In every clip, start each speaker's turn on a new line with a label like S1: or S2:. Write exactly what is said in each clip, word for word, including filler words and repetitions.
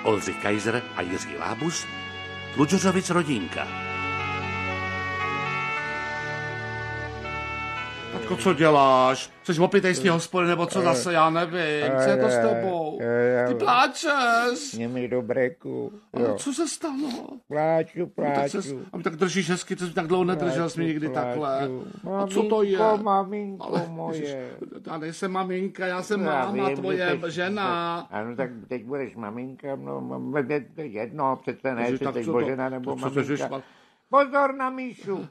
S1: Oldřich Kaiser a Jiří Lábus, Tlučořovic rodinka. Taťko, co děláš? Jsi opitej z té hospody, nebo co zase? Já nevím. Co je to s tebou? Ty pláčeš.
S2: Mě mi do breku.
S1: Ale co se stalo?
S2: Pláču, pláču.
S1: No, tak se, a mi tak držíš hezky, ty jsi tak dlouho nedržel, jsi mi nikdy
S2: pláču.
S1: takhle.
S2: Maminko,
S1: a co to je?
S2: Maminko ale, moje.
S1: Ježiš, já nejsem maminka, já jsem
S2: já
S1: máma
S2: vím,
S1: tvoje,
S2: teď,
S1: žena.
S2: Ano, tak teď budeš maminka, no, jedno, přece ne,
S1: Ježiš,
S2: že teď
S1: co
S2: bude
S1: to,
S2: žena nebo
S1: to, co
S2: maminka.
S1: to,
S2: Pozor na Míšu.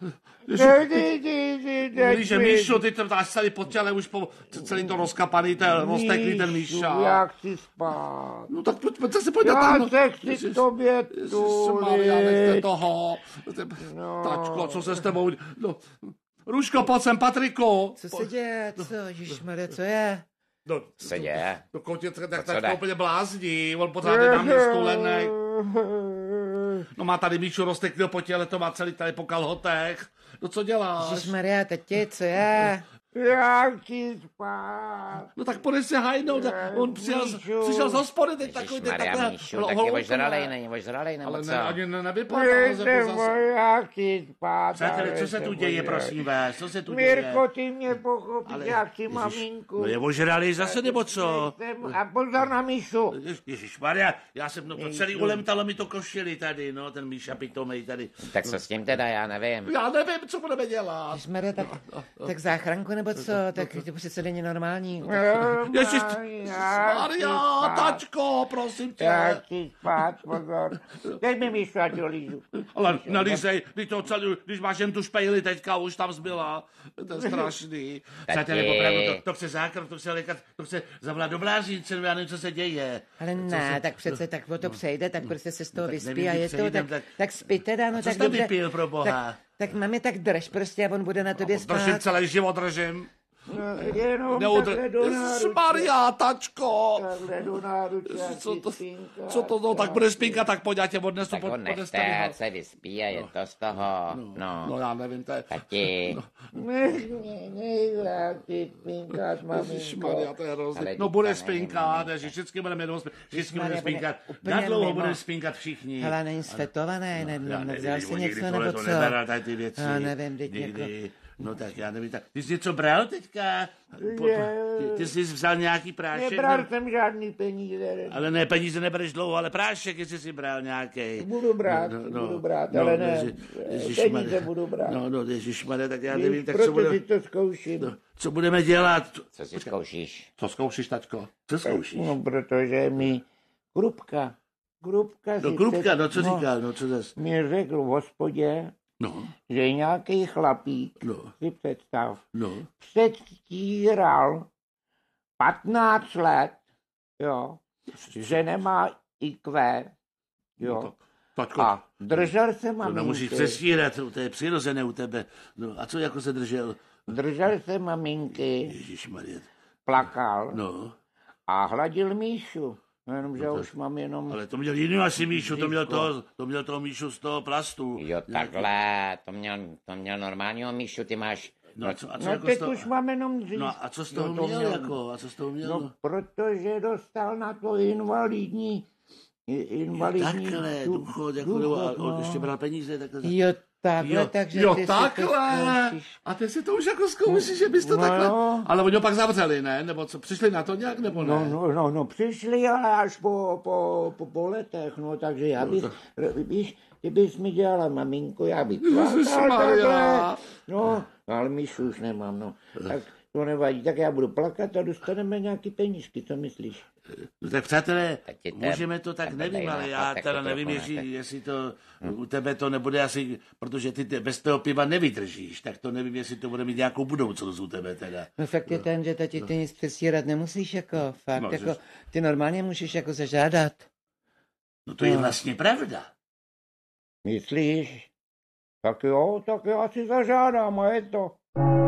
S1: Víš, že Míšu, ty to dáš celý pod tělem, už po celý to rozkapaný, ten rozteklý ten Míša.
S2: Já chci spát.
S1: No tak pojď, pojď se pojď
S2: já
S1: tam.
S2: Já se chci k tobě tulit.
S1: Ježišmarja, nechte toho.
S2: No.
S1: Tačko, co se s tebou... No. Ruško, pojď sem, Patriku.
S3: Co se děje? Co? Ježišmarja, co je?
S1: No,
S3: se děje?
S1: No kotě, tak tak to úplně blázní, on pořád je na mě stulenej. No má tady Míšu rozteklého po těle, to má celý tady po kalhotech. No co děláš?
S3: Ježišmarja, tati, co je?
S2: Já chci spát.
S1: No tak půjdeš se hajnout, on přijel, přišel z hospody teď takový, teď takhle.
S3: Míšu, tak je ožralej, není ožralej, nebo
S1: ale
S3: co?
S1: ne, ani ne, nevypadá.
S2: Já chci spát.
S1: Přátelé, co se tu děje, prosím vás, co se tu děje?
S2: Mirko, ty mě pochopíš, já chci maminku.
S1: No je ožralej zase, nebo co?
S2: A pozor na Míšu.
S1: Ježišmarja, já jsem no, to celý ulemtalo mi to košili tady, no, ten Míša pitomej tady.
S3: Tak co s tím teda, já nevím.
S1: Já nevím, co budeme dělat.
S3: Ježišmarja, tak, tak záchranku nebo co? Tak to přece není normální.
S1: Ježiš, Maria, tačko, prosím tě.
S2: Já chci spát, pozor. Dej mi Míšu, ať ho lízu.
S1: Ale nelízej, když to celý, když máš jen tu špejli teďka, už tam zbyla. To je strašný. Přátelé, opravdu, to, to chce zákrok, to chce lékat, to chce zavolat do bláznice, já nevím, co se děje.
S3: Ale ne,
S1: se,
S3: tak přece
S1: to,
S3: tak o to přejde, tak prostě se z toho
S1: no,
S3: vyspí a je to, tak, tak, tak spí teda, no
S1: co
S3: tak
S1: jste
S3: dobře.
S1: vypil, pro boha?
S3: Tak, tak mami, tak drž prostě a on bude na tobě spát.
S1: Držím celý život, držím.
S2: No, jenom
S1: Neudr...
S2: takhle do náruče.
S1: Maria, tačko.
S2: Takhle do náruče,
S1: co to, co to, no, tak bude spinka, tak pojď, já tě odnesu.
S3: Tak on nechte, ať se vyspí a je to z toho,
S1: no.
S3: No,
S1: no já nevím, to je...
S3: Tati.
S1: No.
S2: Ne, ne, ne, já chci spinkat, maminko.
S1: Maria, to je hrozný. No bude spinkat, že vždycky budeme jenom spinkat, vždycky budeme spinkat. Na dlouho budeme spinkat všichni.
S3: Hele, není svetované, ne,
S1: no,
S3: nevzal si něco
S1: nebo
S3: nebo
S1: co?
S3: co?
S1: Neberal tady ty věci.
S3: Já nevím, teď
S1: někdy.
S3: jako...
S1: No tak já nevím, tak ty jsi něco bral teďka? Po, ty, ty jsi vzal nějaký prášek?
S2: Nebral
S1: ne?
S2: jsem žádný peníze.
S1: Ale ne, peníze nebereš dlouho, ale prášek, jestli jsi bral nějaký.
S2: Budu brát,
S1: no, no,
S2: budu brát,
S1: no,
S2: ale
S1: no,
S2: ne,
S1: ježišmarja.
S2: peníze budu brát.
S1: No, no, ježišmarja, tak já nevím, tak
S2: proto
S1: co budeme...
S2: si to zkouším.
S1: No, co budeme dělat?
S3: Co si zkoušíš?
S1: Co zkoušíš, tačko? Co zkoušíš?
S2: No, protože mi Krupka, Krupka...
S1: No, Krupka, no, co říkal, no, co zase?
S2: Mi řekl v hospodě,
S1: no.
S2: že nějaký chlapík,
S1: no.
S2: si představ,
S1: no.
S2: předstíral patnáct let, jo, že nemá í kvé, jo.
S1: No, tačko,
S2: a držel se maminky.
S1: To nemusíš přestírat, to je přirozené u tebe. No, a co jako se držel?
S2: Držel se maminky.
S1: Ježišmarja.
S2: Plakal.
S1: No.
S2: A hladil Míšu. No jenom, že
S1: no
S2: to, už mám jenom...
S1: Ale to měl jiný asi Míšu, to měl, toho, to měl toho Míšu z toho plastu.
S3: Jo, takhle, to měl, to měl normálního Míšu, ty máš...
S1: No, a co, a co
S2: no
S1: jako
S2: teď
S1: toho...
S2: už mám jenom říct.
S1: No a co z toho
S2: no,
S1: měl,
S2: měl
S1: jako? A co z toho měl?
S2: No, protože dostal na to invalidní... invalidní...
S1: Jo, takhle,
S2: du,
S1: důchod, jako,
S2: důchod,
S1: a on
S2: no.
S1: ještě bral peníze, takhle.
S3: Jo, takhle,
S1: jo,
S3: takže
S1: jo,
S3: ty
S1: takhle. A ty si to už jako zkoušíš, že bys to
S2: no,
S1: takhle...
S2: No.
S1: Ale oni ho pak zavřeli, ne? Nebo co, přišli na to nějak, nebo ne?
S2: No, no, no, no přišli, ale až po, po, po, po letech, no, takže já bych, no, to... víš, ty bys mi dělala maminko, já bych
S1: Ježišmarja.
S2: No, ale Míšu už nemám, no. Tak to nevadí, tak já budu plakat a dostaneme nějaký penízky, co myslíš?
S1: No tak přátelé, můžeme to tak, nevím, ale já teda nevím, jestli, jestli to u tebe to nebude asi, protože ty bez toho piva nevydržíš, tak to nevím, jestli to bude mít nějakou budoucnost u tebe teda.
S3: No fakt je ten, že tati ty nic přesírat nemusíš, jako fakt,
S1: no,
S3: jako ty normálně můžeš jako zažádat.
S1: No to je no. vlastně pravda.
S2: Myslíš? Tak jo, tak já si zažádám a je to.